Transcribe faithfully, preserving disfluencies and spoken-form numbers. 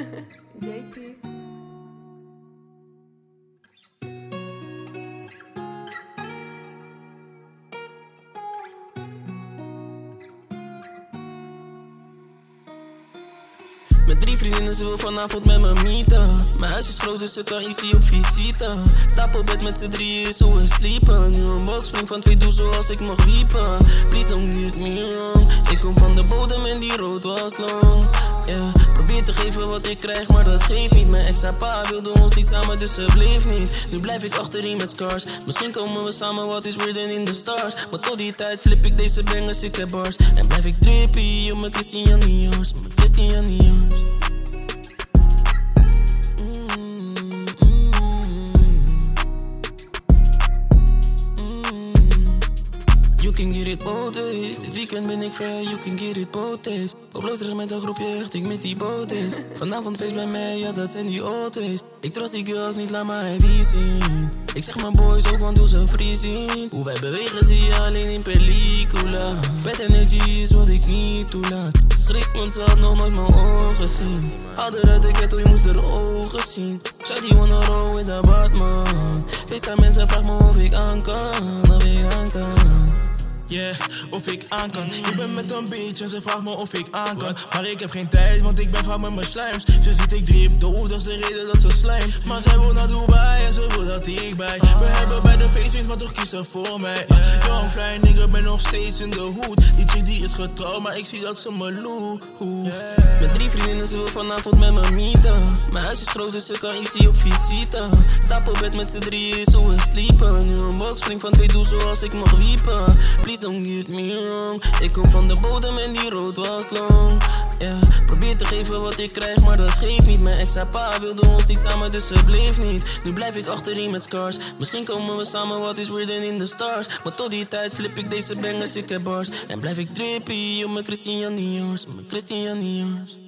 J P. Met drie vriendinnen, ze wil vanavond met me meeten. Mijn huis is groot, dus ze kan easy op visite. Stapelbed met z'n drieën is hoe we sliepen. Nu een box spring van twee doe zoals ik mag wiepen. Please don't get me wrong. Ik kom van de bodem en die rood was long. Yeah. Probeer te geven wat ik krijg, maar dat geeft niet. Mijn ex-pa wilde ons niet samen, dus ze bleef niet. Nu blijf ik achterin met scars. Misschien komen we samen, wat is weirder in the stars. Maar tot die tijd flip ik deze bangers, ik heb bars. En blijf ik drippy op mijn Christian Dior's, mijn Christian Dior's. You can get it both ways. Dit weekend ben ik vrij, you can get it both days. Oploos terug met een groepje, echt, ik mis die both days. Vanavond feest bij mij, ja dat zijn die old days. Ik trust die girls niet, laat mij die zien. Ik zeg mijn boys ook, want hoe ze vriezen. Hoe wij bewegen zie je alleen in pellicula. Bad energy is wat ik niet toelaat. Schrik, want ze had nog nooit mijn ogen zien. Hadden uit de ghetto, je moest haar ogen zien. Shawty wanna roll with a Batman. Wees aan mensen, vraag me of ik aan kan, of ik aan kan. Yeah, of ik aan kan. Ik ben met een bitch en ze vraagt me of ik aan kan. Maar ik heb geen tijd, want ik ben vaak met mijn slijms. Ze ziet ik drip dood, dat is de reden dat ze slijmt. Maar zij wil naar Dubai en ze wil dat ik bij. We hebben bij de feestjes, maar toch kies ze voor mij. uh, Young fly nigga, ben nog steeds in de hoed. Die chick die is getrouwd, maar ik zie dat ze me loeft. Met drie vriendinnen, ze wil vanavond met me meeten. Mijn huis is groot, dus ze kan easy op visite. Stapelbed met z'n drieën is hoe we sliepen. Nu een box spring van twee doe zoals ik mag wiepen. Please don't get me wrong. Ik kom van de bodem en die rood was long. Yeah. Probeer te geven wat ik krijg, maar dat geeft niet. Mijn ex-pa wilde ons niet samen, dus ze bleef niet. Nu blijf ik achterin met scars. Misschien komen we samen, wat is weirder in the stars. Maar tot die tijd flip ik deze bangers, ik heb bars. En blijf ik drippy op mijn Christian Dior's, mijn Christian Dior's.